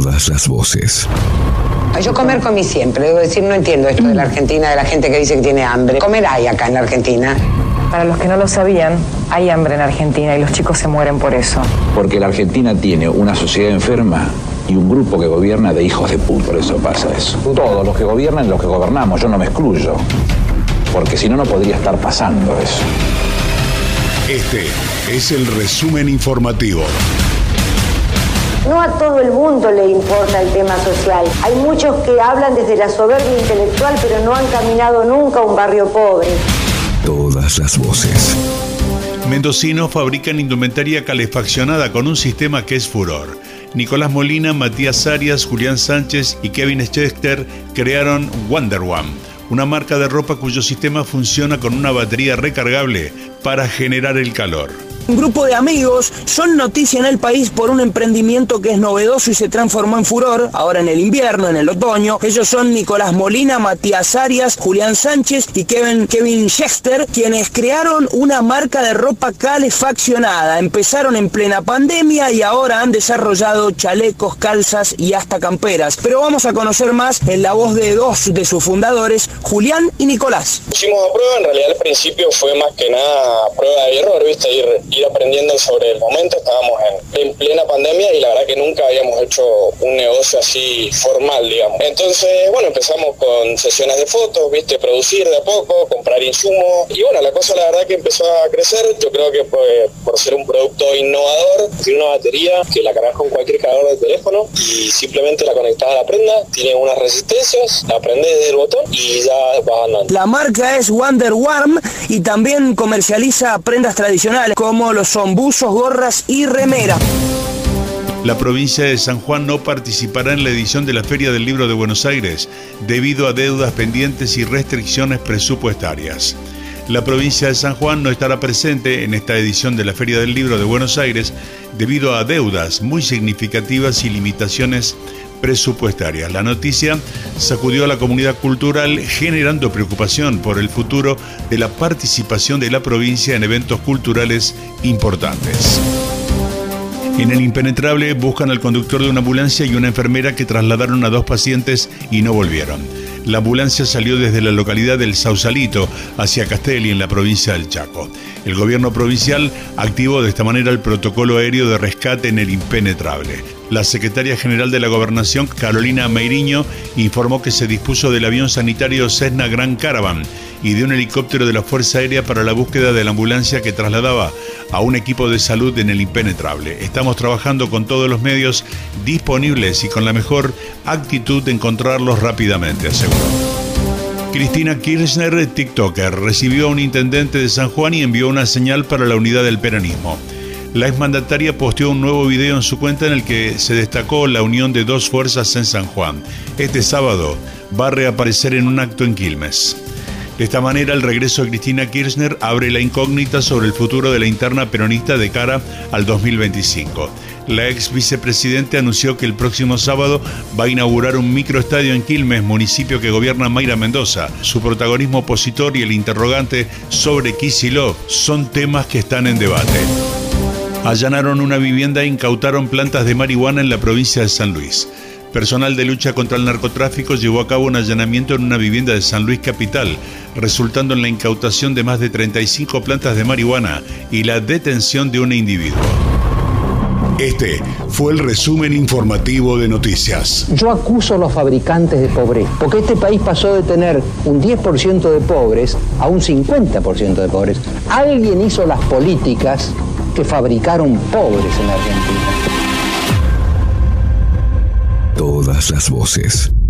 Todas las voces. Yo comer comí siempre, debo decir, no entiendo esto de la Argentina, de la gente que dice que tiene hambre. Comer hay acá en la Argentina. Para los que no lo sabían, hay hambre en Argentina y los chicos se mueren por eso. Porque la Argentina tiene una sociedad enferma y un grupo que gobierna de hijos de puta. Por eso pasa eso. Todos los que gobiernan, los que gobernamos, yo no me excluyo. Porque si no, no podría estar pasando eso. Este es el resumen informativo. No a todo el mundo le importa el tema social. Hay muchos que hablan desde la soberbia intelectual, pero no han caminado nunca a un barrio pobre. Todas las voces. Mendocinos fabrican indumentaria calefaccionada con un sistema que es furor. Nicolás Molina, Matías Arias, Julián Sánchez y Kevin Schechter crearon Wonder One, una marca de ropa cuyo sistema funciona con una batería recargable para generar el calor. Un grupo de amigos son noticia en el país por un emprendimiento que es novedoso y se transformó en furor ahora en el invierno, en el otoño. Ellos son Nicolás Molina, Matías Arias, Julián Sánchez y Kevin Schechter, quienes crearon una marca de ropa calefaccionada. Empezaron en plena pandemia y ahora han desarrollado chalecos, calzas y hasta camperas. Pero vamos a conocer más en la voz de dos de sus fundadores, Julián y Nicolás. Hicimos a prueba, en realidad al principio fue más que nada prueba y error, ¿viste? Ir aprendiendo sobre el momento. Estábamos en plena pandemia y la verdad que nunca habíamos hecho un negocio así formal, digamos. Entonces, bueno, empezamos con sesiones de fotos, ¿viste? Producir de a poco, comprar insumos y bueno, la cosa la verdad que empezó a crecer. Yo creo que por ser un producto innovador, tiene una batería que la cargas con cualquier cargador de teléfono y simplemente la conectas a la prenda, tiene unas resistencias, la prendes desde el botón y ya vas andando. La marca es Wonder Warm y también comercializa prendas tradicionales como lo son buzos, gorras y remera. La provincia de San Juan no participará en la edición de la Feria del Libro de Buenos Aires debido a deudas pendientes y restricciones presupuestarias. La provincia de San Juan no estará presente en esta edición de la Feria del Libro de Buenos Aires debido a deudas muy significativas y limitaciones presupuestarias. La noticia sacudió a la comunidad cultural, generando preocupación por el futuro de la participación de la provincia en eventos culturales importantes. En el Impenetrable buscan al conductor de una ambulancia y una enfermera que trasladaron a dos pacientes y no volvieron. La ambulancia salió desde la localidad del Sausalito hacia Castelli, en la provincia del Chaco. El gobierno provincial activó de esta manera el protocolo aéreo de rescate en el Impenetrable. La secretaria general de la Gobernación, Carolina Meiriño, informó que se dispuso del avión sanitario Cessna Grand Caravan y de un helicóptero de la Fuerza Aérea para la búsqueda de la ambulancia que trasladaba a un equipo de salud en el Impenetrable. Estamos trabajando con todos los medios disponibles y con la mejor actitud de encontrarlos rápidamente, aseguró. Cristina Kirchner, TikToker, recibió a un intendente de San Juan y envió una señal para la unidad del peronismo. La exmandataria posteó un nuevo video en su cuenta en el que se destacó la unión de dos fuerzas en San Juan. Este sábado va a reaparecer en un acto en Quilmes. De esta manera, el regreso de Cristina Kirchner abre la incógnita sobre el futuro de la interna peronista de cara al 2025. La ex vicepresidente anunció que el próximo sábado va a inaugurar un microestadio en Quilmes, municipio que gobierna Mayra Mendoza. Su protagonismo opositor y el interrogante sobre Kicillof son temas que están en debate. Allanaron una vivienda e incautaron plantas de marihuana en la provincia de San Luis. Personal de lucha contra el narcotráfico llevó a cabo un allanamiento en una vivienda de San Luis capital, resultando en la incautación de más de 35 plantas de marihuana y la detención de un individuo. Este fue el resumen informativo de noticias. Yo acuso a los fabricantes de pobreza, porque este país pasó de tener un 10% de pobres a un 50% de pobres. Alguien hizo las políticas que fabricaron pobres en la Argentina. Todas las voces.